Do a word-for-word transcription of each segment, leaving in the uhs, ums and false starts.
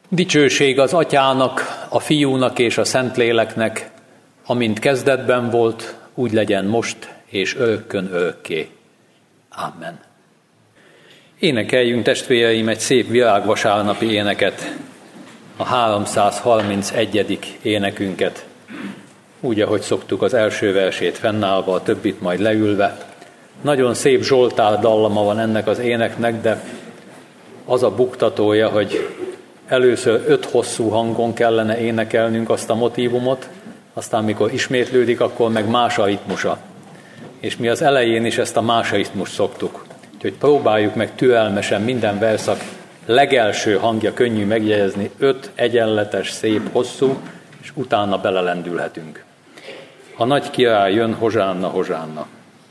Dicsőség az Atyának, a Fiúnak és a Szentléleknek, amint kezdetben volt, úgy legyen most és örökkön örökké. Amen. Énekeljünk, testvéreim, egy szép virágvasárnapi éneket, a háromszázharmincegyedik énekünket, úgy, ahogy szoktuk, az első versét fennállva, a többit majd leülve. Nagyon szép zsoltár dallama van ennek az éneknek, de az a buktatója, hogy először öt hosszú hangon kellene énekelnünk azt a motívumot, aztán mikor ismétlődik, akkor meg más a ritmusa. És mi az elején is ezt a más a ritmust szoktuk. Úgyhogy próbáljuk meg türelmesen minden verszak legelső hangja könnyű megjegyezni, öt egyenletes, szép, hosszú, és utána belelendülhetünk. A nagy király jön, hozsánna, hozsánna.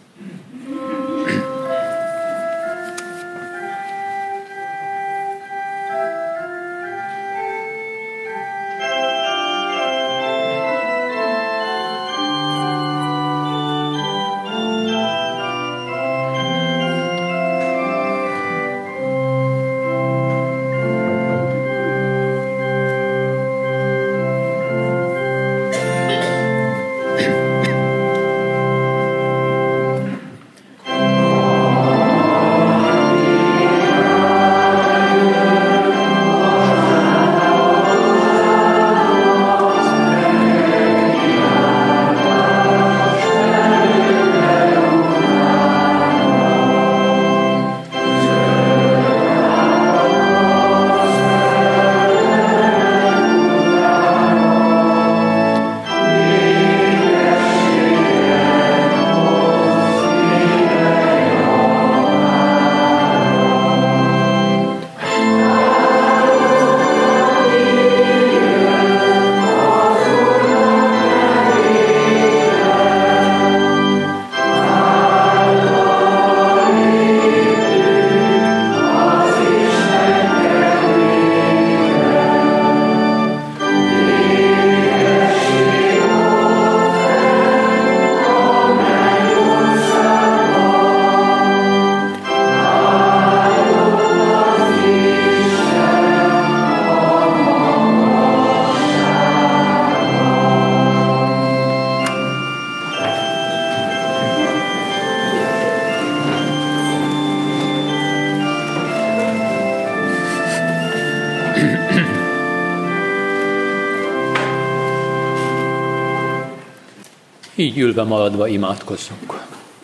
Így ülve maradva imádkozzunk.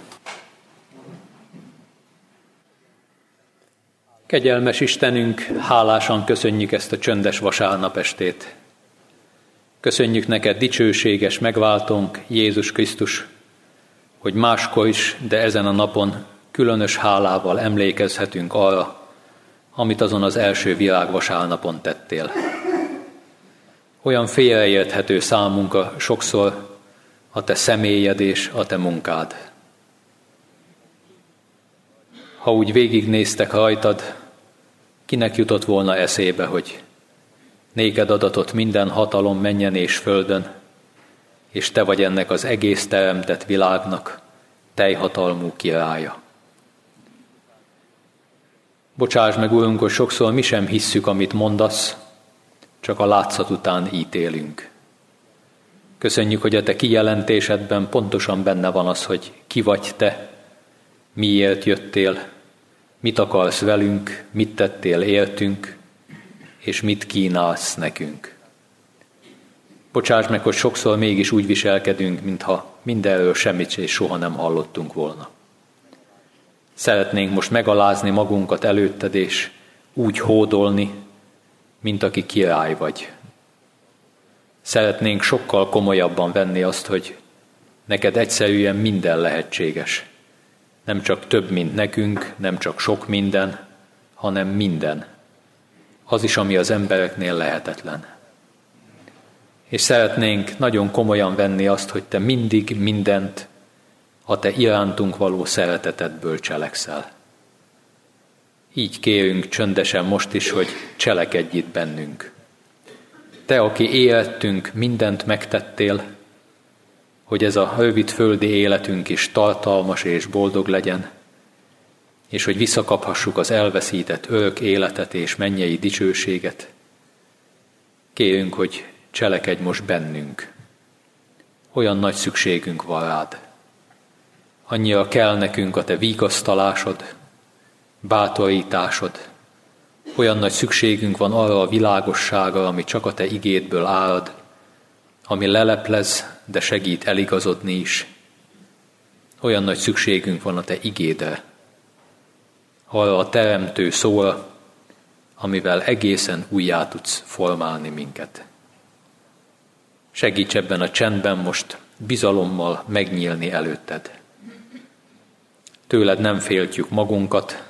Kegyelmes Istenünk, hálásan köszönjük ezt a csöndes vasárnapestét. Köszönjük neked, dicsőséges megváltónk, Jézus Krisztus, hogy máskor is, de ezen a napon különös hálával emlékezhetünk arra, amit azon az első világvasárnapon tettél. Olyan félreérthető számunkra sokszor a te személyed és a te munkád. Ha úgy végignéztek rajtad, kinek jutott volna eszébe, hogy néked adatott minden hatalom mennyen és földön, és te vagy ennek az egész teremtett világnak teljhatalmú királya. Bocsáss meg, Urunk, hogy sokszor mi sem hisszük, amit mondasz, csak a látszat után ítélünk. Köszönjük, hogy a te kijelentésedben pontosan benne van az, hogy ki vagy te, miért jöttél, mit akarsz velünk, mit tettél értünk, és mit kínálsz nekünk. Bocsáss meg, hogy sokszor mégis úgy viselkedünk, mintha mindenről semmit és soha nem hallottunk volna. Szeretnénk most megalázni magunkat előtted, és úgy hódolni, mint aki király vagy. Szeretnénk sokkal komolyabban venni azt, hogy neked egyszerűen minden lehetséges. Nem csak több, mint nekünk, nem csak sok minden, hanem minden. Az is, ami az embereknél lehetetlen. És szeretnénk nagyon komolyan venni azt, hogy te mindig mindent a te irántunk való szeretetedből cselekszel. Így kérünk csöndesen most is, hogy cselekedj itt bennünk. Te, aki életünk, mindent megtettél, hogy ez a rövid földi életünk is tartalmas és boldog legyen, és hogy visszakaphassuk az elveszített örök életet és mennyei dicsőséget. Kérünk, hogy cselekedj most bennünk. Olyan nagy szükségünk van rád. Annyira kell nekünk a te vigasztalásod, bátorításod. Olyan nagy szükségünk van arra a világosságra, ami csak a te igédből árad, ami leleplez, de segít eligazodni is. Olyan nagy szükségünk van a te igédre, arra a teremtő szóra, amivel egészen újjá tudsz formálni minket. Segíts ebben a csendben most bizalommal megnyílni előtted. Tőled nem féltjük magunkat,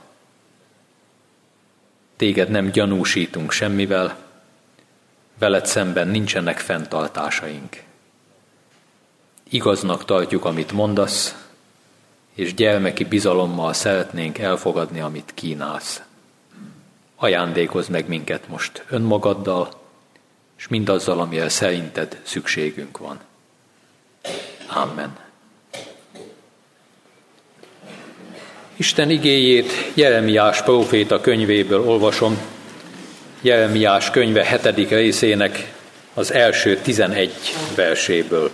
téged nem gyanúsítunk semmivel, veled szemben nincsenek fenntartásaink. Igaznak tartjuk, amit mondasz, és gyermeki bizalommal szeretnénk elfogadni, amit kínálsz. Ajándékozz meg minket most önmagaddal, és mindazzal, amire szerinted szükségünk van. Amen. Isten igéjét Jeremiás próféta könyvéből olvasom, Jeremiás könyve hetedik részének az első tizenegy verséből.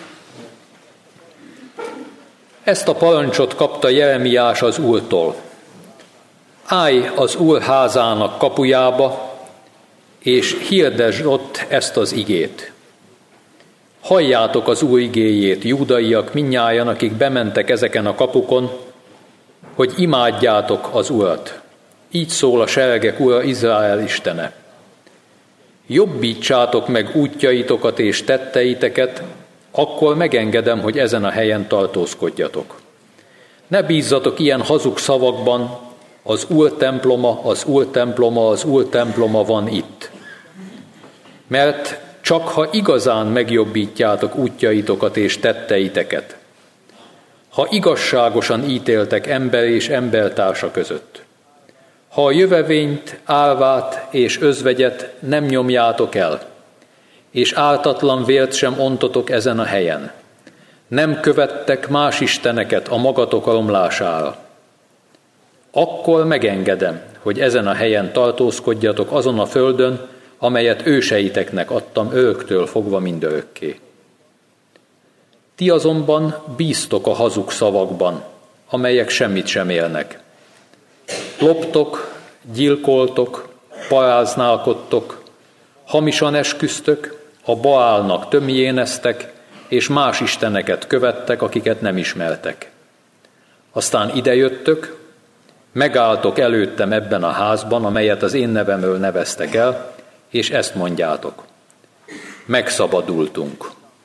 Ezt a parancsot kapta Jeremiás az Úrtól. Állj az Úr házának kapujába, és hirdesd ott ezt az igét. Halljátok az Úr igéjét, júdaiak, mindnyájan, akik bementek ezeken a kapukon, hogy imádjátok az Urat. Így szól a seregek Ura, Izrael Istene. Jobbítsátok meg útjaitokat és tetteiteket, akkor megengedem, hogy ezen a helyen tartózkodjatok. Ne bízzatok ilyen hazug szavakban, az Úr temploma, az Úr temploma, az Úr temploma van itt. Mert csak ha igazán megjobbítjátok útjaitokat és tetteiteket, ha igazságosan ítéltek ember és embertársa között, ha a jövevényt, árvát és özvegyet nem nyomjátok el, és ártatlan vért sem ontotok ezen a helyen, nem követtek más isteneket a magatok romlására, akkor megengedem, hogy ezen a helyen tartózkodjatok azon a földön, amelyet őseiteknek adtam öröktől fogva mindörökké. Ti azonban bíztok a hazug szavakban, amelyek semmit sem élnek. Loptok, gyilkoltok, paráználkodtok, hamisan esküztök, a Baálnak tömjéneztek, és más isteneket követtek, akiket nem ismertek. Aztán idejöttök, megálltok előttem ebben a házban, amelyet az én nevemről neveztek el, és ezt mondjátok. Megszabadultunk.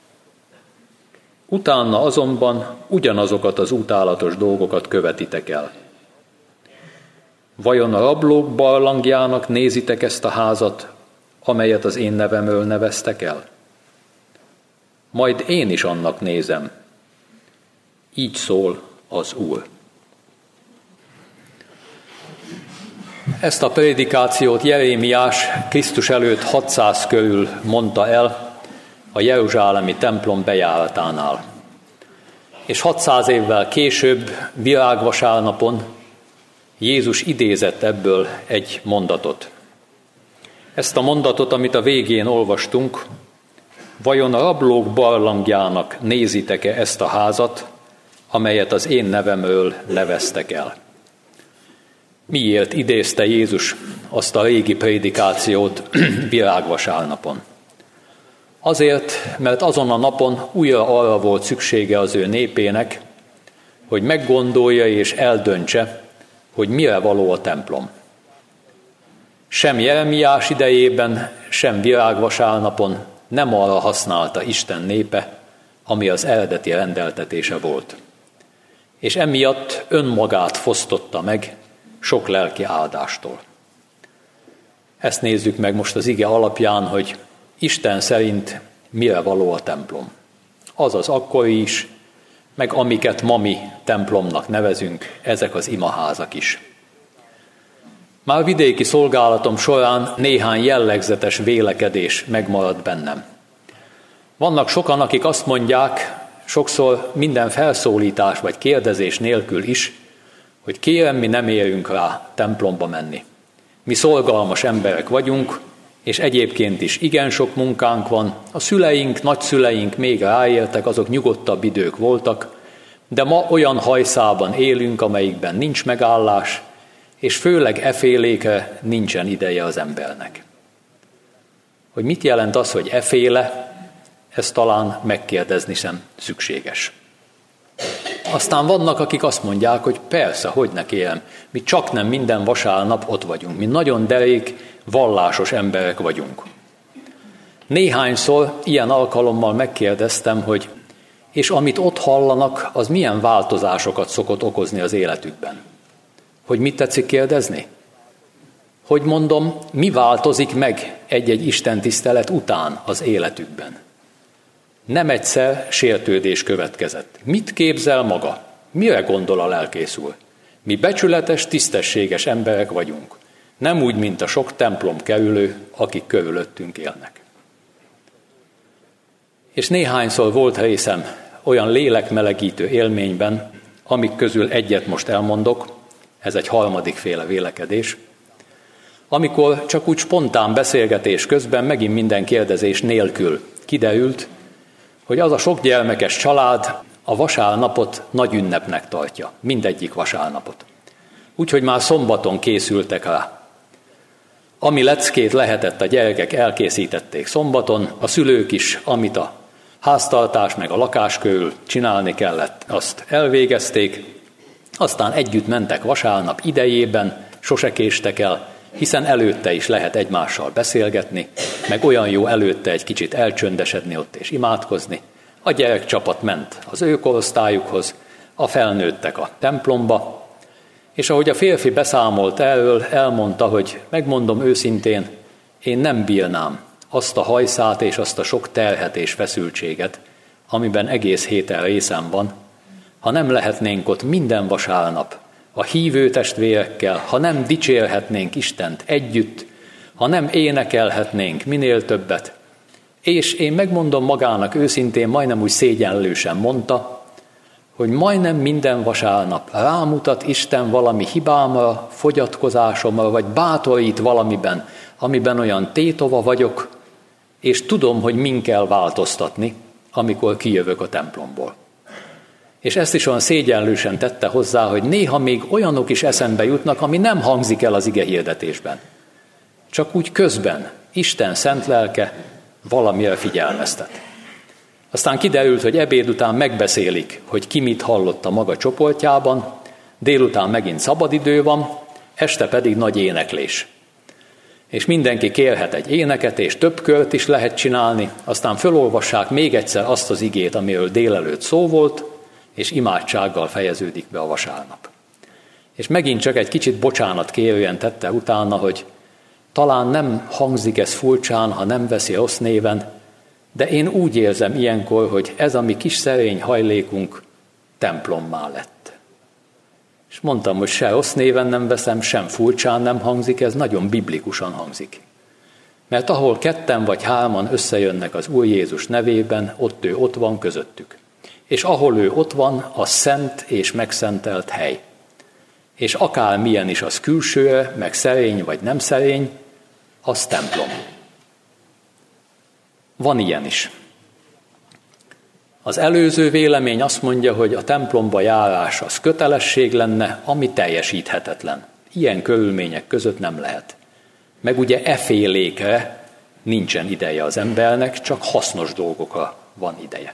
Utána azonban ugyanazokat az utálatos dolgokat követitek el. Vajon a rablók barlangjának nézitek ezt a házat, amelyet az én nevemről neveztek el? Majd én is annak nézem. Így szól az Úr. Ezt a prédikációt Jeremiás Krisztus előtt hatszáz körül mondta el a jeruzsálemi templom bejáratánál. És hatszáz évvel később, virágvasárnapon Jézus idézett ebből egy mondatot. Ezt a mondatot, amit a végén olvastunk, vajon a rablók barlangjának nézitek-e ezt a házat, amelyet az én nevemről neveztek el? Miért idézte Jézus azt a régi prédikációt virágvasárnapon? Azért, mert azon a napon újra arra volt szüksége az ő népének, hogy meggondolja és eldöntse, hogy mire való a templom. Sem Jeremiás idejében, sem virágvasárnapon nem arra használta Isten népe, ami az eredeti rendeltetése volt. És emiatt önmagát fosztotta meg sok lelki áldástól. Ezt nézzük meg most az ige alapján, hogy Isten szerint mire való a templom. Azaz akkori is, meg amiket ma mi templomnak nevezünk, ezek az imaházak is. Már vidéki szolgálatom során néhány jellegzetes vélekedés megmaradt bennem. Vannak sokan, akik azt mondják, sokszor minden felszólítás vagy kérdezés nélkül is, hogy kérem, mi nem érünk rá templomba menni. Mi szolgalmas emberek vagyunk, és egyébként is igen sok munkánk van, a szüleink, nagyszüleink még ráéltek, azok nyugodtabb idők voltak, de ma olyan hajszában élünk, amelyikben nincs megállás, és főleg efélékre nincsen ideje az embernek. Hogy mit jelent az, hogy eféle, ezt talán megkérdezni sem szükséges. Aztán vannak, akik azt mondják, hogy persze, hogy ne kérem, mi csak nem minden vasárnap ott vagyunk, mi nagyon derék, vallásos emberek vagyunk. Néhányszor ilyen alkalommal megkérdeztem, hogy és amit ott hallanak, az milyen változásokat szokott okozni az életükben. Hogy mit tetszik kérdezni? Hogy mondom, mi változik meg egy-egy istentisztelet után az életükben? Nem egyszer sértődés következett. Mit képzel maga? Mire gondol a lelkész úr? Mi becsületes, tisztességes emberek vagyunk. Nem úgy, mint a sok templom kerülő, akik körülöttünk élnek. És néhányszor volt részem olyan lélekmelegítő élményben, amik közül egyet most elmondok, ez egy harmadik féle vélekedés, amikor csak úgy spontán beszélgetés közben, megint minden kérdezés nélkül kiderült, hogy az a sok gyermekes család a vasárnapot nagy ünnepnek tartja, mindegyik vasárnapot. Úgyhogy már szombaton készültek rá. Ami leckét lehetett, a gyerekek elkészítették szombaton, a szülők is, amit a háztartás meg a lakás körül csinálni kellett, azt elvégezték, aztán együtt mentek vasárnap idejében, sose késtek el, hiszen előtte is lehet egymással beszélgetni, meg olyan jó előtte egy kicsit elcsöndesedni ott és imádkozni. A gyerekcsapat ment az ő korosztályukhoz, a felnőttek a templomba, és ahogy a férfi beszámolt erről, elmondta, hogy megmondom őszintén, én nem bírnám azt a hajszát és azt a sok terhet és feszültséget, amiben egész héten részem van, ha nem lehetnénk ott minden vasárnap a hívő testvérekkel, ha nem dicsérhetnénk Istent együtt, ha nem énekelhetnénk minél többet. És én megmondom magának őszintén, majdnem úgy szégyenlősen mondta, hogy majdnem minden vasárnap rámutat Isten valami hibámra, fogyatkozásomra, vagy bátorít valamiben, amiben olyan tétova vagyok, és tudom, hogy min kell változtatni, amikor kijövök a templomból. És ezt is olyan szégyenlősen tette hozzá, hogy néha még olyanok is eszembe jutnak, ami nem hangzik el az ige hirdetésben. Csak úgy közben Isten szent lelke valamire figyelmeztet. Aztán kiderült, hogy ebéd után megbeszélik, hogy ki mit hallott a maga csoportjában, délután megint szabadidő van, este pedig nagy éneklés. És mindenki kérhet egy éneket, és több kört is lehet csinálni, aztán fölolvassák még egyszer azt az igét, amiről délelőtt szó volt, és imádsággal fejeződik be a vasárnap. És megint csak egy kicsit bocsánat kérően tette utána, hogy talán nem hangzik ez furcsán, ha nem veszi rossz néven, de én úgy érzem ilyenkor, hogy ez a mi kis szerény hajlékunk templommá lett. És mondtam, hogy se rossz néven nem veszem, sem furcsán nem hangzik, ez nagyon biblikusan hangzik. Mert ahol ketten vagy hárman összejönnek az Úr Jézus nevében, ott ő ott van közöttük. És ahol ő ott van, az szent és megszentelt hely. És akármilyen is az külsőre, meg szerény vagy nem szerény, az templom. Van ilyen is. Az előző vélemény azt mondja, hogy a templomba járás az kötelesség lenne, ami teljesíthetetlen. Ilyen körülmények között nem lehet. Meg ugye efélékre nincsen ideje az embernek, csak hasznos dolgokra van ideje.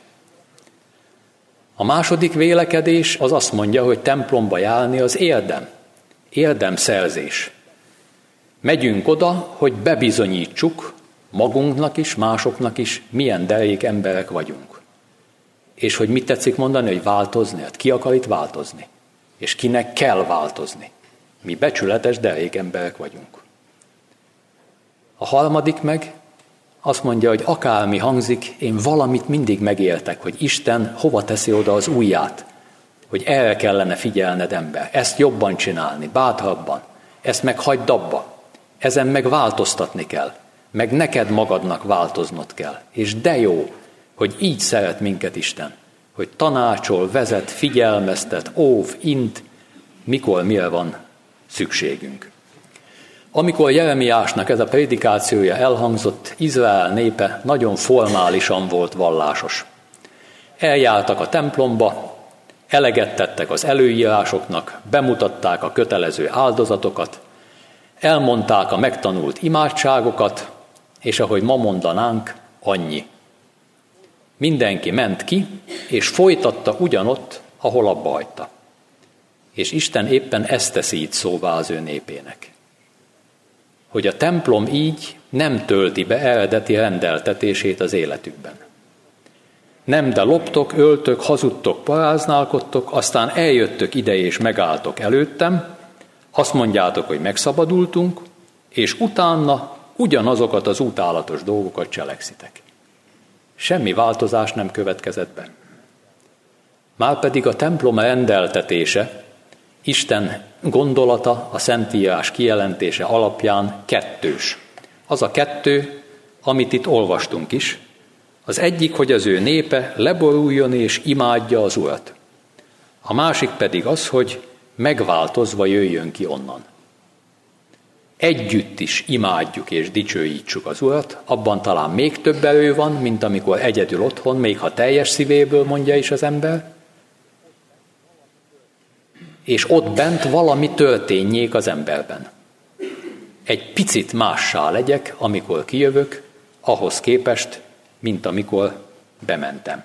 A második vélekedés az azt mondja, hogy templomba járni az érdem. Érdemszerzés. Megyünk oda, hogy bebizonyítsuk magunknak is, másoknak is, milyen derék emberek vagyunk. És hogy mit tetszik mondani, hogy változni? Hát ki akar itt változni? És kinek kell változni? Mi becsületes derék emberek vagyunk. A harmadik meg azt mondja, hogy akármi hangzik, én valamit mindig megéltek, hogy Isten hova teszi oda az ujját, hogy erre kellene figyelned ember, ezt jobban csinálni, bátrabban, ezt meg hagyd abba, ezen meg változtatni kell, meg neked magadnak változnod kell. És de jó, hogy így szeret minket Isten, hogy tanácsol, vezet, figyelmeztet, óv, int, mikor mire van szükségünk. Amikor Jeremiásnak ez a prédikációja elhangzott, Izrael népe nagyon formálisan volt vallásos. Eljártak a templomba, eleget tettek az előírásoknak, bemutatták a kötelező áldozatokat, elmondták a megtanult imádságokat, és ahogy ma mondanánk, annyi. Mindenki ment ki, és folytatta ugyanott, ahol abba hagyta. És Isten éppen ezt teszi itt szóvá az ő népének. Hogy a templom így nem tölti be eredeti rendeltetését az életükben. Nem, de loptok, öltök, hazudtok, paráználkodtok, aztán eljöttök ide és megálltok előttem, azt mondjátok, hogy megszabadultunk, és utána ugyanazokat az utálatos dolgokat cselekszitek. Semmi változás nem következett be. Márpedig a templom rendeltetése, Isten gondolata, a Szentírás kijelentése alapján kettős. Az a kettő, amit itt olvastunk is. Az egyik, hogy az ő népe leboruljon és imádja az Urat. A másik pedig az, hogy megváltozva jöjjön ki onnan. Együtt is imádjuk és dicsőítsük az Urat, abban talán még több erő van, mint amikor egyedül otthon, még ha teljes szívéből mondja is az ember, és ott bent valami történjék az emberben. Egy picit mássá legyek, amikor kijövök, ahhoz képest, mint amikor bementem.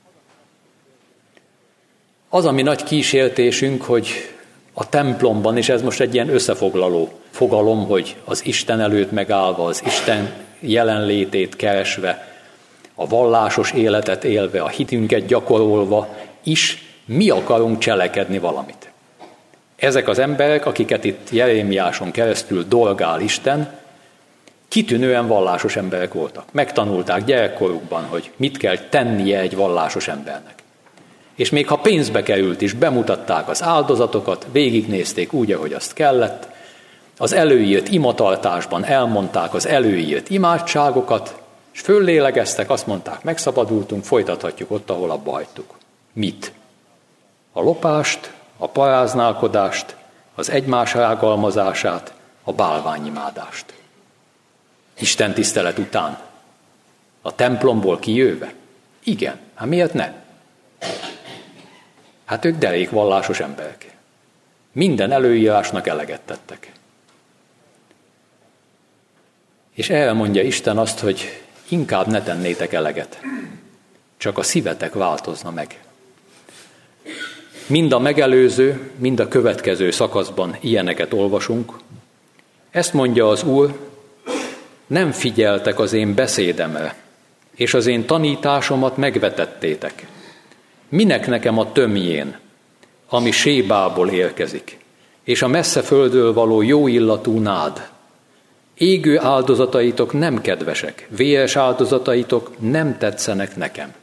Az a mi nagy kísértésünk, hogy a templomban, és ez most egy ilyen összefoglaló fogalom, hogy az Isten előtt megállva, az Isten jelenlétét keresve, a vallásos életet élve, a hitünket gyakorolva is mi akarunk cselekedni valamit. Ezek az emberek, akiket itt Jeremiáson keresztül dolgál Isten, kitűnően vallásos emberek voltak. Megtanulták gyerekkorukban, hogy mit kell tennie egy vallásos embernek. És még ha pénzbe került is, bemutatták az áldozatokat, végignézték úgy, ahogy azt kellett, az előírt imatartásban elmondták az előírt imádságokat, és föllélegeztek, azt mondták, megszabadultunk, folytathatjuk ott, ahol abba hagytuk. Mit? A lopást, a paráználkodást, az egymás rágalmazását, a bálványimádást. Isten tisztelet után. A templomból kijöve? Igen, hát miért ne? Hát ők derék vallásos emberek. Minden előírásnak eleget tettek. És erre mondja Isten azt, hogy inkább ne tennétek eleget. Csak a szívetek változna meg. Mind a megelőző, mind a következő szakaszban ilyeneket olvasunk. Ezt mondja az Úr, nem figyeltek az én beszédemre, és az én tanításomat megvetettétek. Minek nekem a tömjén, ami Sébából érkezik, és a messze földről való jó illatú nád? Égő áldozataitok nem kedvesek, véres áldozataitok nem tetszenek nekem.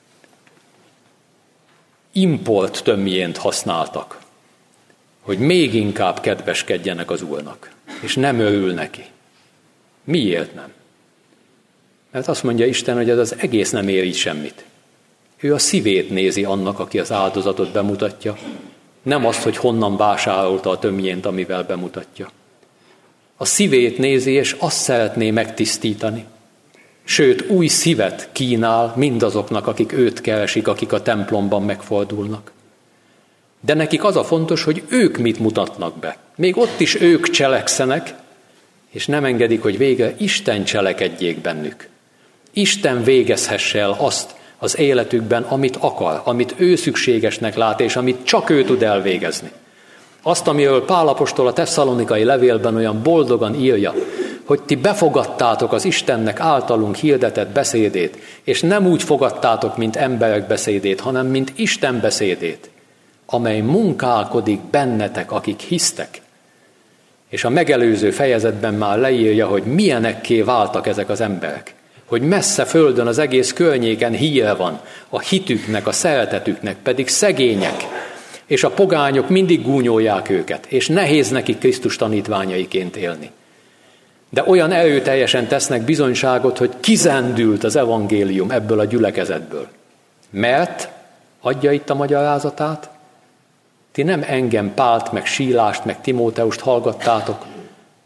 Import tömjént használtak, hogy még inkább kedveskedjenek az Úrnak, és nem örül neki. Miért nem? Mert azt mondja Isten, hogy ez az egész nem ér így semmit. Ő a szívét nézi annak, aki az áldozatot bemutatja, nem azt, hogy honnan vásárolta a tömjént, amivel bemutatja. A szívét nézi, és azt szeretné megtisztítani. Sőt, új szívet kínál mindazoknak, akik őt keresik, akik a templomban megfordulnak. De nekik az a fontos, hogy ők mit mutatnak be. Még ott is ők cselekszenek, és nem engedik, hogy végre Isten cselekedjék bennük. Isten végezhesse el azt az életükben, amit akar, amit ő szükségesnek lát, és amit csak ő tud elvégezni. Azt, amiről Pál apostol a tesszalonikai levélben olyan boldogan írja, hogy ti befogadtátok az Istennek általunk hirdetett beszédét, és nem úgy fogadtátok, mint emberek beszédét, hanem mint Isten beszédét, amely munkálkodik bennetek, akik hisztek. És a megelőző fejezetben már leírja, hogy milyenekké váltak ezek az emberek. Hogy messze földön az egész környéken híre van a hitüknek, a szeretetüknek, pedig szegények, és a pogányok mindig gúnyolják őket, és nehéz nekik Krisztus tanítványaiként élni. De olyan erőteljesen tesznek bizonyságot, hogy kizendült az evangélium ebből a gyülekezetből. Mert, adja itt a magyarázatát, ti nem engem, Pált, meg Sílást, meg Timóteust hallgattátok,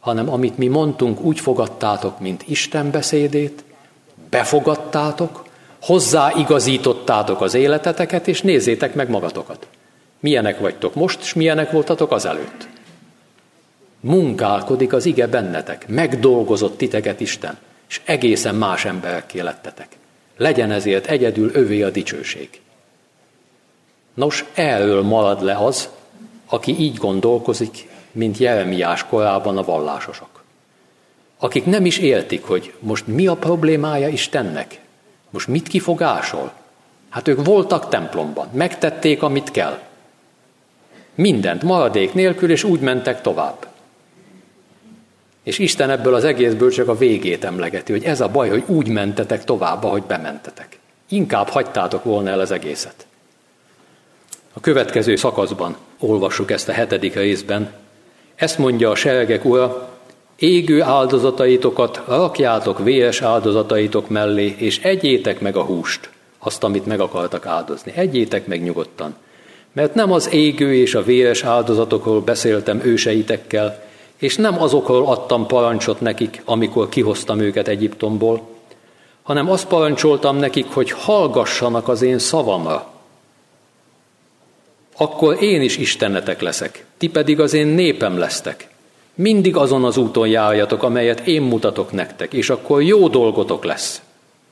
hanem amit mi mondtunk, úgy fogadtátok, mint Isten beszédét, befogadtátok, hozzáigazítottátok az életeteket, és nézzétek meg magatokat. Milyenek vagytok most, és milyenek voltatok azelőtt. Munkálkodik az ige bennetek, megdolgozott titeket Isten, és egészen más emberekké lettetek. Legyen ezért egyedül övé a dicsőség. Nos, erről marad le az, aki így gondolkozik, mint Jeremiás korában a vallásosok. Akik nem is értik, hogy most mi a problémája Istennek, most mit kifogásol. Hát ők voltak templomban, megtették, amit kell. Mindent maradék nélkül, és úgy mentek tovább. És Isten ebből az egészből csak a végét emlegeti, hogy ez a baj, hogy úgy mentetek tovább, ahogy bementetek. Inkább hagytátok volna el az egészet. A következő szakaszban olvassuk ezt a hetedik részben. Ezt mondja a seregek ura, égő áldozataitokat rakjátok véres áldozataitok mellé, és egyétek meg a húst, azt, amit meg akartak áldozni. Egyétek meg nyugodtan. Mert nem az égő és a véres áldozatokról beszéltem őseitekkel, és nem azokról adtam parancsot nekik, amikor kihoztam őket Egyiptomból, hanem azt parancsoltam nekik, hogy hallgassanak az én szavamra. Akkor én is Istenetek leszek, ti pedig az én népem lesztek. Mindig azon az úton járjatok, amelyet én mutatok nektek, és akkor jó dolgotok lesz.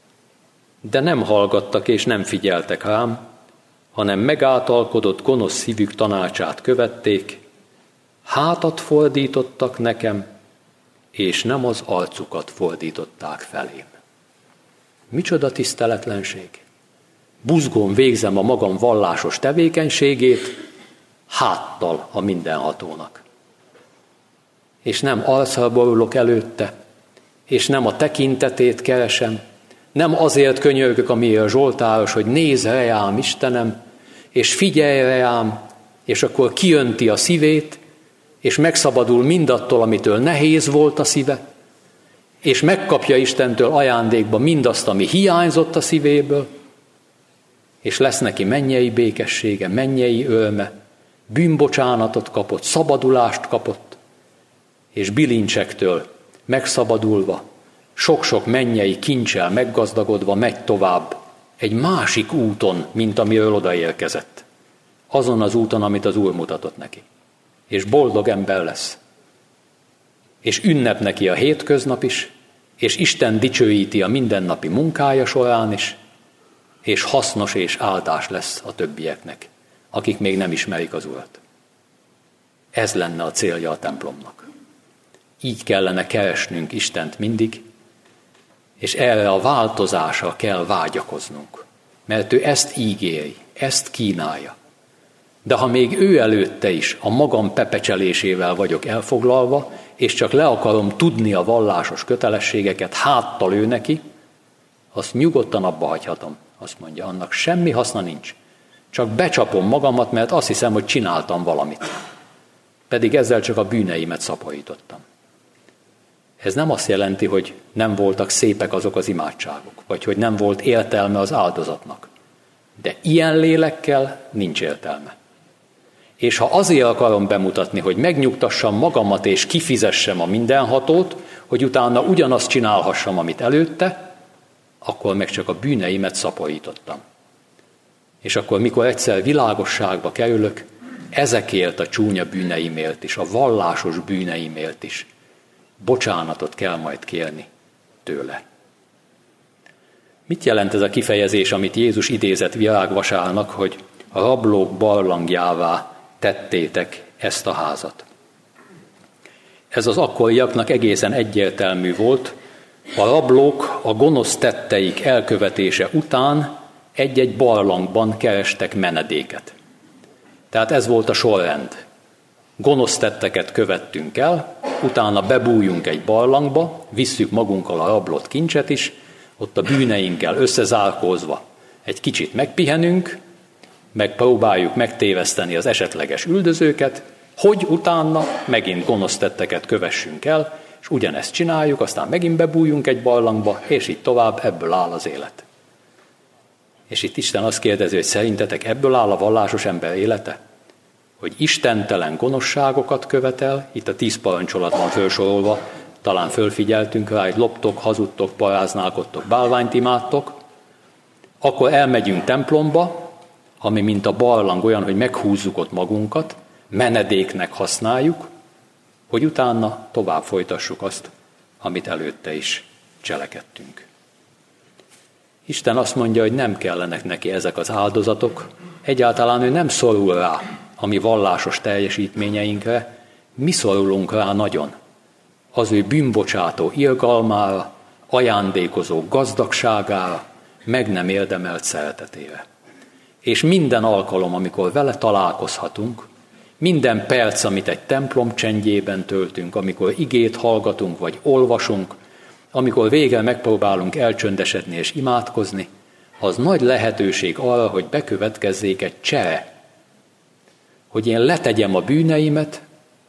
De nem hallgattak és nem figyeltek rám, hanem megáltalkodott gonosz szívük tanácsát követték, hátat fordítottak nekem, és nem az arcukat fordították felém. Micsoda tiszteletlenség! Buzgón végzem a magam vallásos tevékenységét, háttal a mindenhatónak. És nem arcra borulok előtte, és nem a tekintetét keresem, nem azért könyörgök, amire a zsoltáros, hogy nézz rám, Istenem, és figyelj rám, és akkor kiönti a szívét, és megszabadul mindattól, amitől nehéz volt a szíve, és megkapja Istentől ajándékba mindazt, ami hiányzott a szívéből, és lesz neki mennyei békessége, mennyei öröme, bűnbocsánatot kapott, szabadulást kapott, és bilincsektől megszabadulva, sok-sok mennyei kincsel meggazdagodva megy tovább egy másik úton, mint amiről odaérkezett. Azon az úton, amit az Úr mutatott neki. És boldog ember lesz. És ünnep neki a hétköznap is, és Isten dicsőíti a mindennapi munkája során is, és hasznos és áldás lesz a többieknek, akik még nem ismerik az Urat. Ez lenne a célja a templomnak. Így kellene keresnünk Istent mindig, és erre a változásra kell vágyakoznunk, mert ő ezt ígéri, ezt kínálja. De ha még ő előtte is a magam pepecselésével vagyok elfoglalva, és csak le akarom tudni a vallásos kötelességeket háttal ő neki, azt nyugodtan abba hagyhatom. Azt mondja, annak semmi haszna nincs. Csak becsapom magamat, mert azt hiszem, hogy csináltam valamit. Pedig ezzel csak a bűneimet szaporítottam. Ez nem azt jelenti, hogy nem voltak szépek azok az imádságok, vagy hogy nem volt értelme az áldozatnak. De ilyen lélekkel nincs értelme. És ha azért akarom bemutatni, hogy megnyugtassam magamat és kifizessem a mindenhatót, hogy utána ugyanazt csinálhassam, amit előtte, akkor meg csak a bűneimet szaporítottam. És akkor, mikor egyszer világosságba kerülök, ezekért a csúnya bűneimért is, a vallásos bűneimért is bocsánatot kell majd kérni tőle. Mit jelent ez a kifejezés, amit Jézus idézett virágvasárnak, hogy a rablók barlangjává tettétek ezt a házat? Ez az akkoriaknak egészen egyértelmű volt. A rablók a gonosz tetteik elkövetése után egy-egy barlangban kerestek menedéket. Tehát ez volt a sorrend. Gonosz tetteket követtünk el, utána bebújjunk egy barlangba, visszük magunkkal a rablott kincset is, ott a bűneinkkel összezárkózva egy kicsit megpihenünk, megpróbáljuk megtéveszteni az esetleges üldözőket, hogy utána megint gonosz tetteket kövessünk el, és ugyanezt csináljuk, aztán megint bebújjunk egy barlangba, és így tovább, ebből áll az élet. És itt Isten azt kérdezi, hogy szerintetek ebből áll a vallásos ember élete? hogy istentelen gonoszságokat követel, itt a tíz parancsolat van felsorolva, talán fölfigyeltünk rá, hogy loptok, hazudtok, paráználkodtok, bálványt imádtok, akkor elmegyünk templomba, ami mint a barlang olyan, hogy meghúzzuk ott magunkat, menedéknek használjuk, hogy utána tovább folytassuk azt, amit előtte is cselekedtünk. Isten azt mondja, hogy nem kellenek neki ezek az áldozatok, egyáltalán ő nem szorul rá a mi vallásos teljesítményeinkre, mi szorulunk rá nagyon. Az ő bűnbocsátó irgalmára, ajándékozó gazdagságára, meg nem érdemelt szeretetére. És minden alkalom, amikor vele találkozhatunk, minden perc, amit egy templom csendjében töltünk, amikor igét hallgatunk vagy olvasunk, amikor végre megpróbálunk elcsöndesedni és imádkozni, az nagy lehetőség arra, hogy bekövetkezzék egy csere, hogy én letegyem a bűneimet,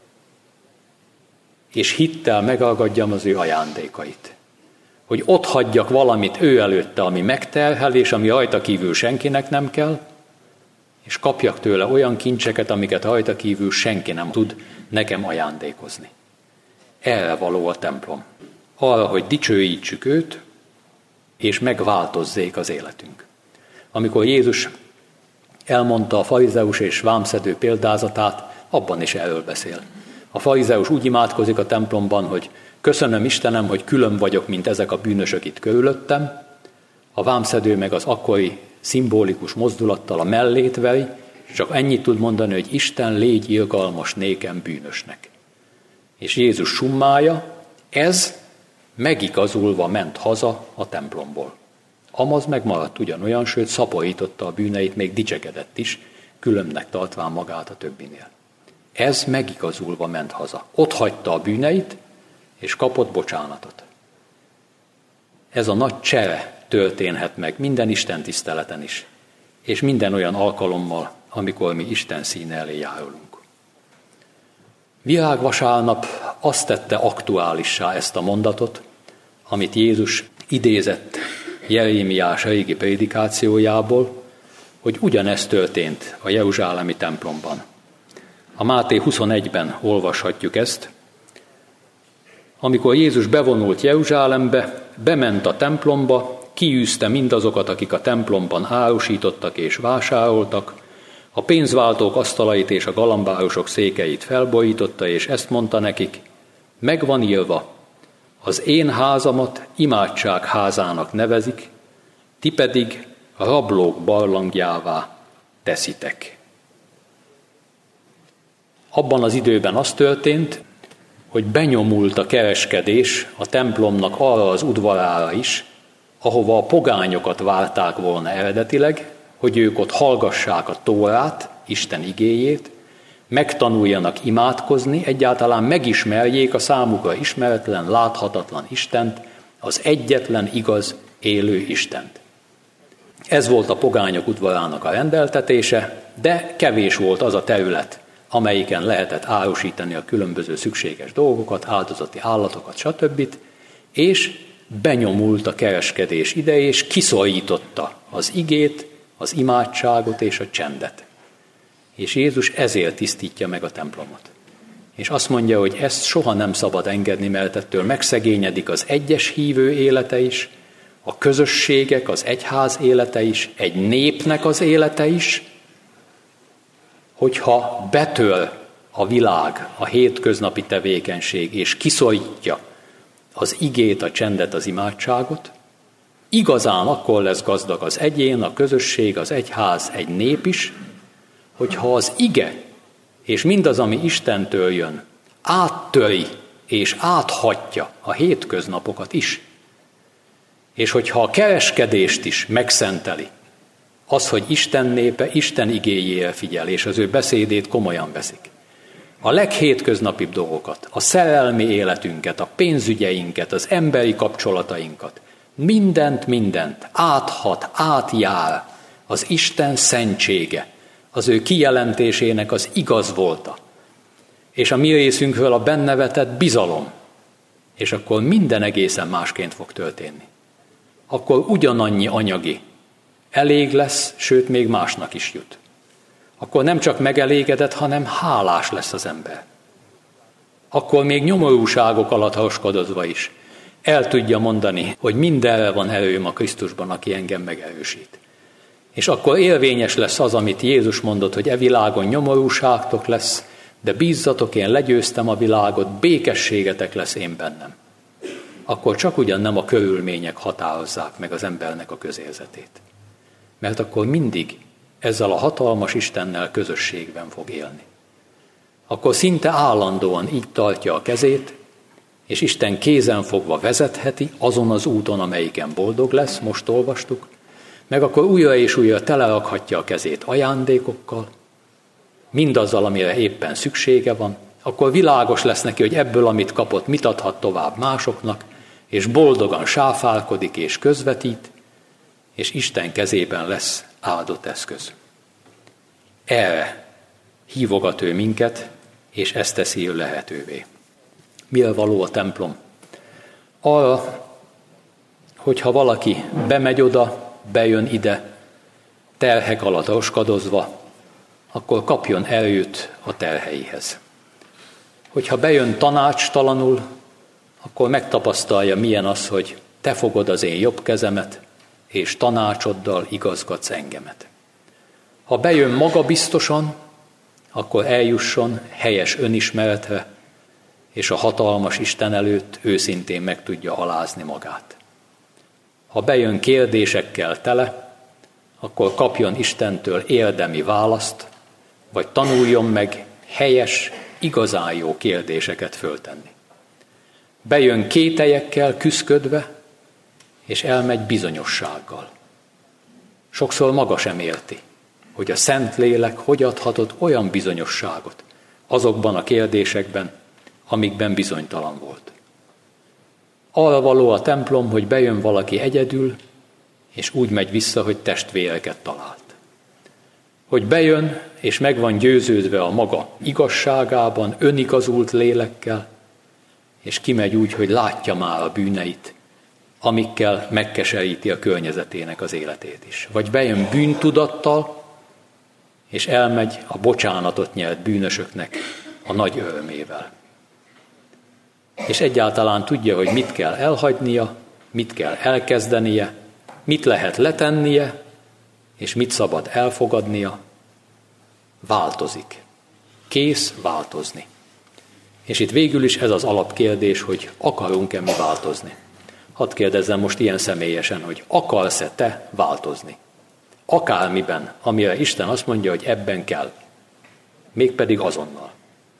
és hittel megragadjam az ő ajándékait. Hogy ott hagyjak valamit ő előtte, ami megterhel, és ami rajta kívül senkinek nem kell, és kapjak tőle olyan kincseket, amiket rajta kívül senki nem tud nekem ajándékozni. Erre való a templom. Arra, hogy dicsőítsük őt, és megváltozzék az életünk. Amikor Jézus elmondta a farizeus és vámszedő példázatát, abban is erről beszél. A farizeus úgy imádkozik a templomban, hogy köszönöm Istenem, hogy külön vagyok, mint ezek a bűnösök itt körülöttem. A vámszedő meg az akkori szimbolikus mozdulattal a mellét veri, és csak ennyit tud mondani, hogy Isten, légy irgalmas nékem bűnösnek. És Jézus summája, ez megigazulva ment haza a templomból. Amaz megmaradt ugyanolyan, sőt szaporította a bűneit, még dicsekedett is, különbnek tartván magát a többinél. Ez megigazulva ment haza. Ott hagyta a bűneit, és kapott bocsánatot. Ez a nagy csere történhet meg minden Isten tiszteleten is, és minden olyan alkalommal, amikor mi Isten színe elé járulunk. Virágvasárnap azt tette aktuálissá ezt a mondatot, amit Jézus idézett Jeremiás régi prédikációjából, hogy ugyanezt történt a jeruzsálemi templomban. A Máté huszonegyben olvashatjuk ezt. Amikor Jézus bevonult Jeruzsálembe, bement a templomba, kiűzte mindazokat, akik a templomban árusítottak és vásároltak, a pénzváltók asztalait és a galambárosok székeit felborította, és ezt mondta nekik, megvan írva, az én házamat imádság házának nevezik, ti pedig a rablók barlangjává teszitek. Abban az időben az történt, hogy benyomult a kereskedés a templomnak arra az udvarára is, ahova a pogányokat várták volna eredetileg, hogy ők ott hallgassák a Tórát, Isten igéjét, megtanuljanak imádkozni, egyáltalán megismerjék a számukra ismeretlen, láthatatlan Istent, az egyetlen igaz, élő Istent. Ez volt a pogányok udvarának a rendeltetése, de kevés volt az a terület, amelyiken lehetett árusítani a különböző szükséges dolgokat, áldozati állatokat, stb. És benyomult a kereskedés ide, és kiszorította az igét, az imádságot és a csendet. És Jézus ezért tisztítja meg a templomot. És azt mondja, hogy ezt soha nem szabad engedni, mert ettől megszegényedik az egyes hívő élete is, a közösségek, az egyház élete is, egy népnek az élete is, hogyha betör a világ, a hétköznapi tevékenység, és kiszorítja az igét, a csendet, az imádságot, igazán akkor lesz gazdag az egyén, a közösség, az egyház, egy nép is, hogyha az ige és mindaz, ami Istentől jön, áttöri és áthatja a hétköznapokat is. És hogyha a kereskedést is megszenteli, az, hogy Isten népe Isten igéjére figyel, és az ő beszédét komolyan veszik. A leghétköznapibb dolgokat, a szerelmi életünket, a pénzügyeinket, az emberi kapcsolatainkat, mindent, mindent áthat, átjár az Isten szentsége, az ő kijelentésének az igaz volta, és a mi részünkről a benne vetett bizalom, és akkor minden egészen másként fog történni. Akkor ugyanannyi anyagi elég lesz, sőt még másnak is jut. akkor nem csak megelégedett, hanem hálás lesz az ember. Akkor még nyomorúságok alatt haskadozva is el tudja mondani, hogy mindenre van erőm a Krisztusban, aki engem megerősít. És akkor érvényes lesz az, amit Jézus mondott, hogy e világon nyomorúságtok lesz, de bízzatok, én legyőztem a világot, békességetek lesz én bennem. Akkor csak ugyan nem a körülmények határozzák meg az embernek a közérzetét. Mert akkor mindig ezzel a hatalmas Istennel közösségben fog élni. Akkor szinte állandóan így tartja a kezét, és Isten kézen fogva vezetheti azon az úton, amelyiken boldog lesz, most olvastuk, meg akkor újra és újra telerakhatja a kezét ajándékokkal, mindazzal, amire éppen szüksége van, akkor világos lesz neki, hogy ebből, amit kapott, mit adhat tovább másoknak, és boldogan sáfálkodik és közvetít, és Isten kezében lesz áldott eszköz. Erre hívogat ő minket, és ezt teszi ő lehetővé. Mire való a templom? Arra, hogyha valaki bemegy oda, bejön ide, terhek alatt roskadozva, akkor kapjon erőt a terheihez. Hogyha bejön tanácstalanul, akkor megtapasztalja, milyen az, hogy te fogod az én jobb kezemet, és tanácsoddal igazgatsz engemet. Ha bejön magabiztosan, akkor eljusson helyes önismeretre, és a hatalmas Isten előtt őszintén meg tudja alázni magát. Ha bejön kérdésekkel tele, akkor kapjon Istentől érdemi választ, vagy tanuljon meg helyes, igazán jó kérdéseket föltenni. Bejön kételyekkel küszködve, és elmegy bizonyossággal. Sokszor maga sem érti, hogy a Szentlélek hogy adhatott olyan bizonyosságot azokban a kérdésekben, amikben bizonytalan volt. Arra való a templom, hogy bejön valaki egyedül, és úgy megy vissza, hogy testvéreket talált. Hogy bejön, és meg van győződve a maga igazságában, önigazult lélekkel, és kimegy úgy, hogy látja már a bűneit, amikkel megkeseríti a környezetének az életét is. Vagy bejön bűntudattal, és elmegy a bocsánatot nyert bűnösöknek a nagy örömével. És egyáltalán tudja, hogy mit kell elhagynia, mit kell elkezdenie, mit lehet letennie, és mit szabad elfogadnia. Változik. Kész változni. És itt végül is ez az alapkérdés, hogy akarunk-e mi változni. Hadd kérdezzem most ilyen személyesen, hogy akarsz-e te változni? Akármiben, amire Isten azt mondja, hogy ebben kell. Mégpedig azonnal.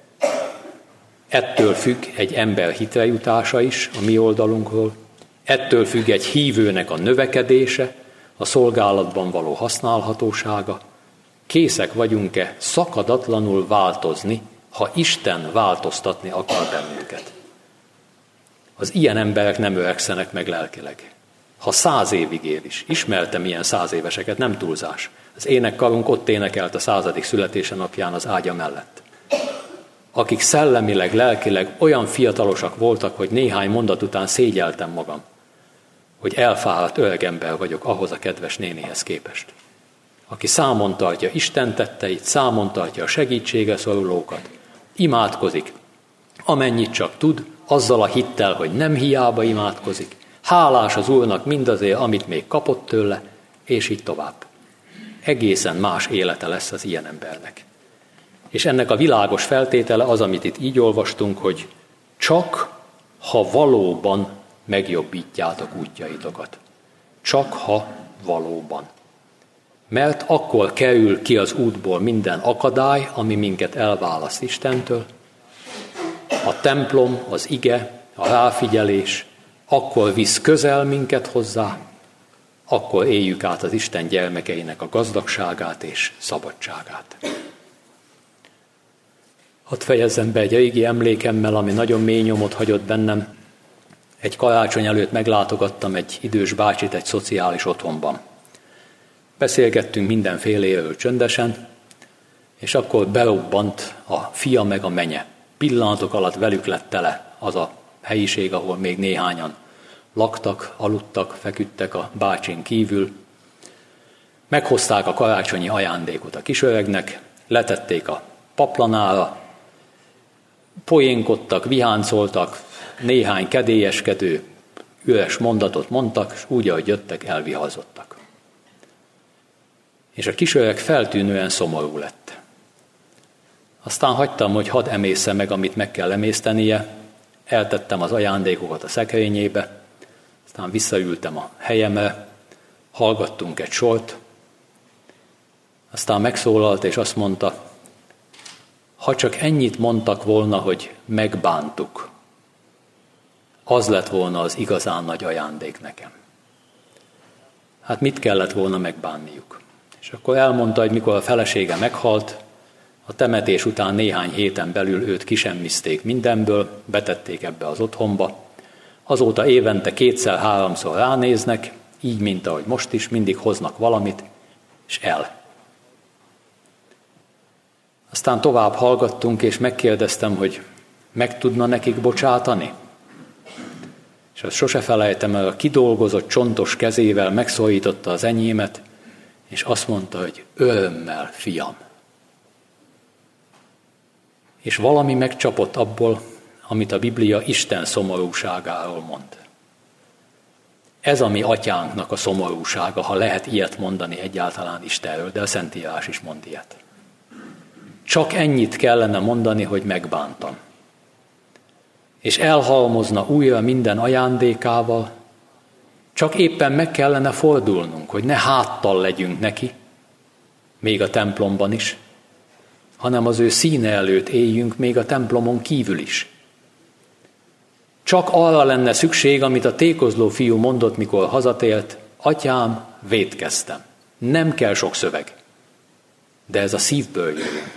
Ettől függ egy ember hitre jutása is a mi oldalunkról, ettől függ egy hívőnek a növekedése, a szolgálatban való használhatósága. Készek vagyunk-e szakadatlanul változni, ha Isten változtatni akar bennünket? Az ilyen emberek nem öregszenek meg lelkileg. Ha száz évig él is, ismertem ilyen száz éveseket, nem túlzás. Az énekkarunk ott énekelt a századik születésnapján az ágya mellett. Akik szellemileg, lelkileg olyan fiatalosak voltak, hogy néhány mondat után szégyeltem magam, hogy elfáradt öregember vagyok ahhoz a kedves nénihez képest. Aki számon tartja Isten tetteit, számon tartja a segítségre szorulókat, imádkozik, amennyit csak tud, azzal a hittel, hogy nem hiába imádkozik, hálás az Úrnak mindazért, amit még kapott tőle, és így tovább. Egészen más élete lesz az ilyen embernek. És ennek a világos feltétele az, amit itt így olvastunk, hogy csak ha valóban megjobbítjátok útjaitokat. Csak ha valóban. Mert akkor kerül ki az útból minden akadály, ami minket elválaszt Istentől. A templom, az ige, a ráfigyelés, akkor visz közel minket hozzá, akkor éljük át az Isten gyermekeinek a gazdagságát és szabadságát. Hadd fejezzem be egy régi emlékemmel, ami nagyon mély nyomot hagyott bennem. Egy karácsony előtt meglátogattam egy idős bácsit egy szociális otthonban. Beszélgettünk mindenféléről csöndesen, és akkor berobbant a fia meg a menye. Pillanatok alatt velük lett tele az a helyiség, ahol még néhányan laktak, aludtak, feküdtek a bácsin kívül. Meghozták a karácsonyi ajándékot a kisöregnek, letették a paplanára, poénkodtak, viháncoltak, néhány kedélyeskedő, üres mondatot mondtak, és úgy, ahogy jöttek, elvihazottak. És a kisöreg feltűnően szomorú lett. Aztán hagytam, hogy hadd emészze meg, amit meg kell emésztenie, eltettem az ajándékokat a szekrényébe, aztán visszaültem a helyemre, hallgattunk egy sort, aztán megszólalt, és azt mondta, ha csak ennyit mondtak volna, hogy megbántuk, az lett volna az igazán nagy ajándék nekem. Hát mit kellett volna megbánniuk? És akkor elmondta, hogy mikor a felesége meghalt, a temetés után néhány héten belül őt kisemmizték mindenből, betették ebbe az otthonba. Azóta évente kétszer-háromszor ránéznek, így, mint ahogy most is, mindig hoznak valamit, és el. Aztán tovább hallgattunk, és megkérdeztem, hogy meg tudna nekik bocsátani? És azt sose felejtem el, a kidolgozott csontos kezével megszólította az enyémet, és azt mondta, hogy örömmel, fiam. És valami megcsapott abból, amit a Biblia Isten szomorúságáról mond. Ez a mi atyánknak a szomorúsága, ha lehet ilyet mondani egyáltalán Istenről, de a Szentírás is mond ilyet. Csak ennyit kellene mondani, hogy megbántam. És elhalmozna újra minden ajándékával, csak éppen meg kellene fordulnunk, hogy ne háttal legyünk neki, még a templomban is, hanem az ő színe előtt éljünk még a templomon kívül is. Csak arra lenne szükség, amit a tékozló fiú mondott, mikor hazatért, atyám, vétkeztem. Nem kell sok szöveg, de ez a szívből jön.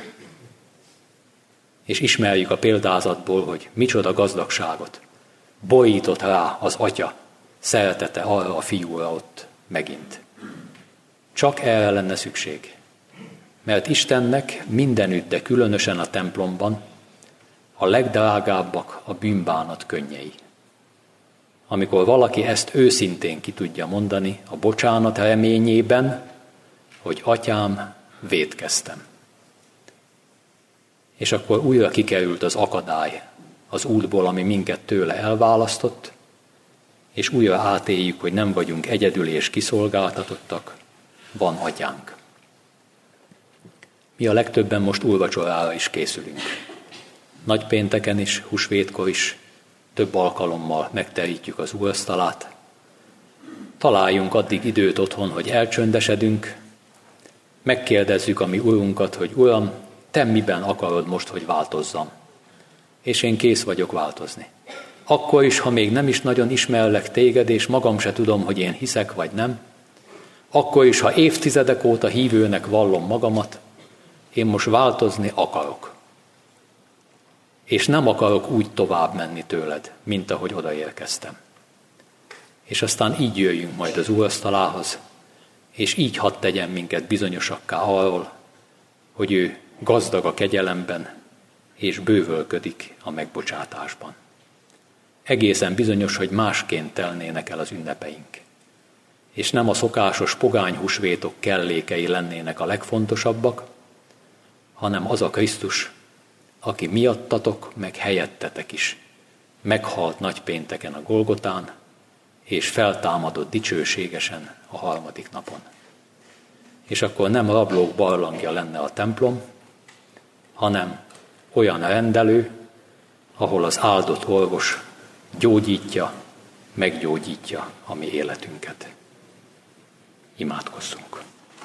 És ismerjük a példázatból, hogy micsoda gazdagságot borított rá az atya szeretete arra a fiúra ott megint. Csak erre lenne szükség. Mert Istennek mindenütt, de különösen a templomban a legdrágábbak a bűnbánat könnyei. Amikor valaki ezt őszintén ki tudja mondani, a bocsánat reményében, hogy atyám, vétkeztem. És akkor újra kikerült az akadály az útból, ami minket tőle elválasztott, és újra átéljük, hogy nem vagyunk egyedül és kiszolgáltatottak, van atyánk. Mi a legtöbben most úrvacsorára is készülünk. Nagypénteken is, húsvétkor is, több alkalommal megterítjük az úrasztalát. Találjunk addig időt otthon, hogy elcsöndesedünk, megkérdezzük a mi Urunkat, hogy Uram, te miben akarod most, hogy változzam? És én kész vagyok változni. Akkor is, ha még nem is nagyon ismerlek téged, és magam se tudom, hogy én hiszek vagy nem, akkor is, ha évtizedek óta hívőnek vallom magamat, én most változni akarok. És nem akarok úgy tovább menni tőled, mint ahogy odaérkeztem. És aztán így jöjjünk majd az úrasztalához, és így hadd tegyen minket bizonyosakká arról, hogy ő gazdag a kegyelemben, és bővölködik a megbocsátásban. Egészen bizonyos, hogy másként telnének el az ünnepeink. És nem a szokásos pogány húsvétok kellékei lennének a legfontosabbak, hanem az a Krisztus, aki miattatok, meg helyettetek is meghalt nagypénteken a Golgotán, és feltámadott dicsőségesen a harmadik napon. És akkor nem rablók barlangja lenne a templom, hanem olyan rendelő, ahol az áldott orvos gyógyítja, meggyógyítja a mi életünket. Imádkozzunk!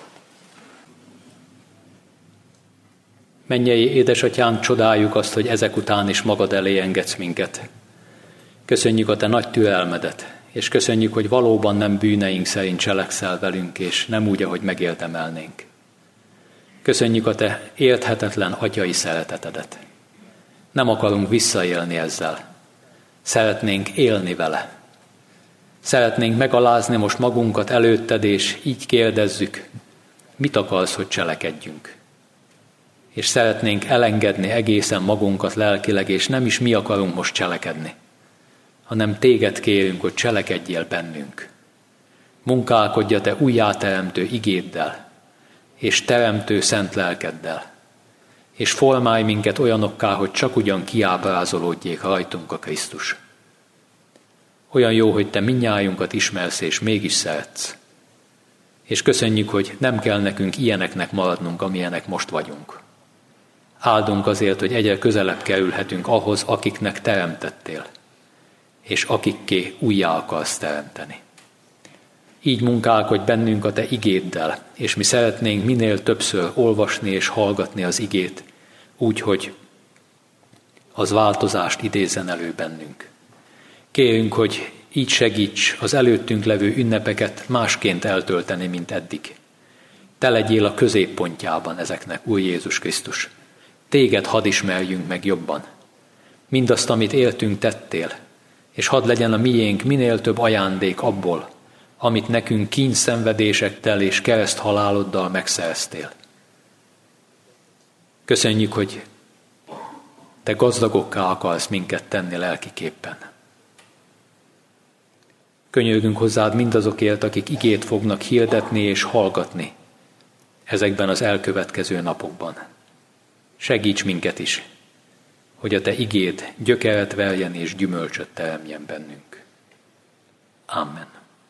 Mennyei édesatyánk, csodáljuk azt, hogy ezek után is magad elé engedsz minket. Köszönjük a te nagy türelmedet, és köszönjük, hogy valóban nem bűneink szerint cselekszel velünk, és nem úgy, ahogy megérdemelnénk. Köszönjük a te érthetetlen atyai szeretetedet. Nem akarunk visszaélni ezzel. Szeretnénk élni vele. Szeretnénk megalázni most magunkat előtted, és így kérdezzük, mit akarsz, hogy cselekedjünk. És szeretnénk elengedni egészen magunkat lelkileg, és nem is mi akarunk most cselekedni, hanem téged kérünk, hogy cselekedjél bennünk. Munkálkodj a te újjáteremtő igéddel, és teremtő szent lelkeddel, és formálj minket olyanokká, hogy csak ugyan kiábrázolódjék rajtunk a Krisztus. Olyan jó, hogy te mindnyájunkat ismersz, és mégis szeretsz. És köszönjük, hogy nem kell nekünk ilyeneknek maradnunk, amilyenek most vagyunk. Áldunk azért, hogy egyre közelebb kerülhetünk ahhoz, akiknek teremtettél, és akikké újjá akarsz teremteni. Így munkálkodj bennünk a te igéddel, és mi szeretnénk minél többször olvasni és hallgatni az igét, úgy, hogy az változást idézzen elő bennünk. Kérünk, hogy így segíts az előttünk levő ünnepeket másként eltölteni, mint eddig. Te legyél a középpontjában ezeknek, Úr Jézus Krisztus. Téged hadd ismerjünk meg jobban. Mindazt, amit éltünk, tettél, és hadd legyen a miénk minél több ajándék abból, amit nekünk kínyszenvedésekkel és kereszthaláloddal megszereztél. Köszönjük, hogy te gazdagokká akarsz minket tenni lelkiképpen. Könyörgünk hozzád mindazokért, akik igét fognak hirdetni és hallgatni ezekben az elkövetkező napokban. Segíts minket is, hogy a te igéd gyökeret verjen és gyümölcsöt teremjen bennünk. Amen.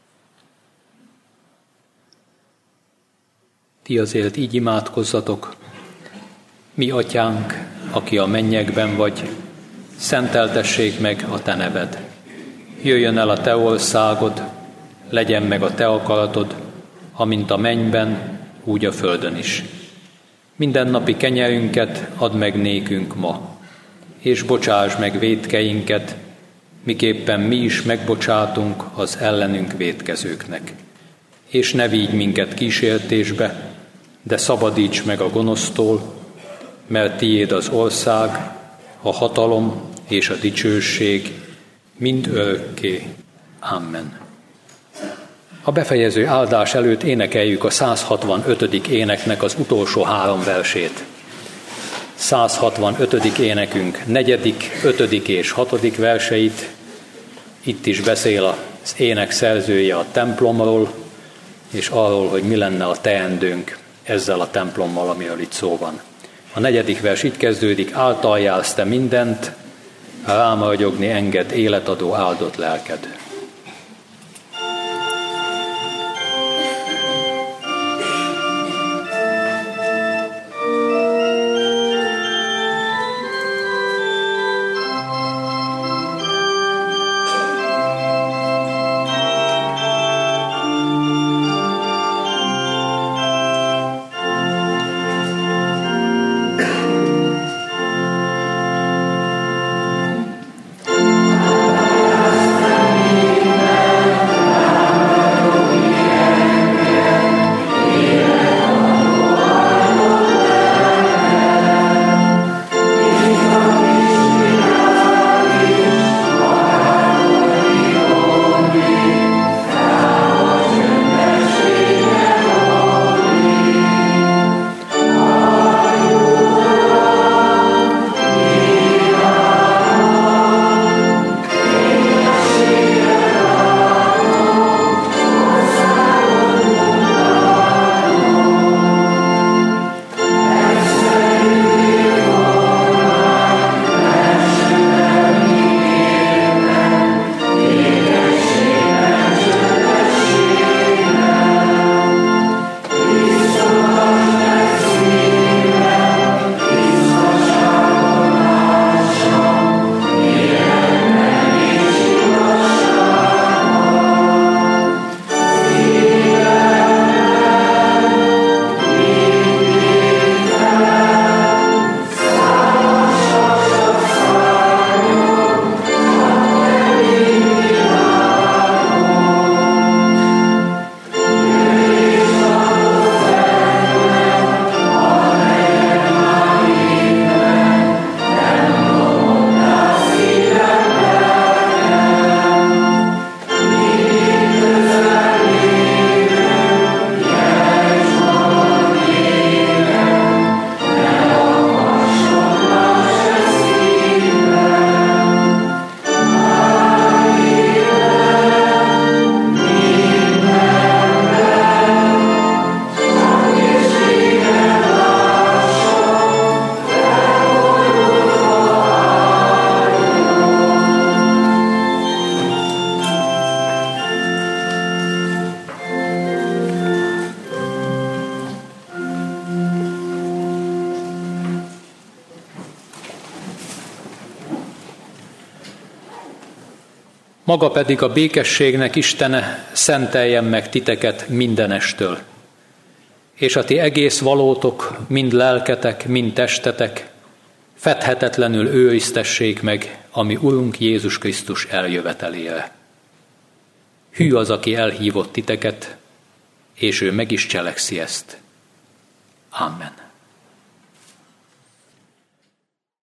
Ti azért így imádkozzatok: Mi atyánk, aki a mennyekben vagy, szenteltessék meg a te neved. Jöjjön el a te országod, legyen meg a te akaratod, amint a mennyben, úgy a földön is. Mindennapi kenyerünket add meg nékünk ma, és bocsásd meg vétkeinket, miképpen mi is megbocsátunk az ellenünk vétkezőknek. És ne vigy minket kísértésbe, de szabadíts meg a gonosztól, mert tiéd az ország, a hatalom és a dicsőség mind örökké. Amen. A befejező áldás előtt énekeljük a száz hatvanötödik éneknek az utolsó három versét. száz hatvanötödik énekünk negyedik, ötödik és hatodik verseit. Itt is beszél az ének szerzője a templomról, és arról, hogy mi lenne a teendőnk ezzel a templommal, amiről itt szó van. A negyedik vers így kezdődik: által jársz te mindent, rám ragyogni enged életadó áldott lelked. Amen. Maga pedig a békességnek Istene szenteljen meg titeket mindenestől, és a ti egész valótok, mind lelketek, mind testetek, fedhetetlenül őriztessék meg, ami Urunk Jézus Krisztus eljövetelére. Hű az, aki elhívott titeket, és ő meg is cselekszi ezt. Amen.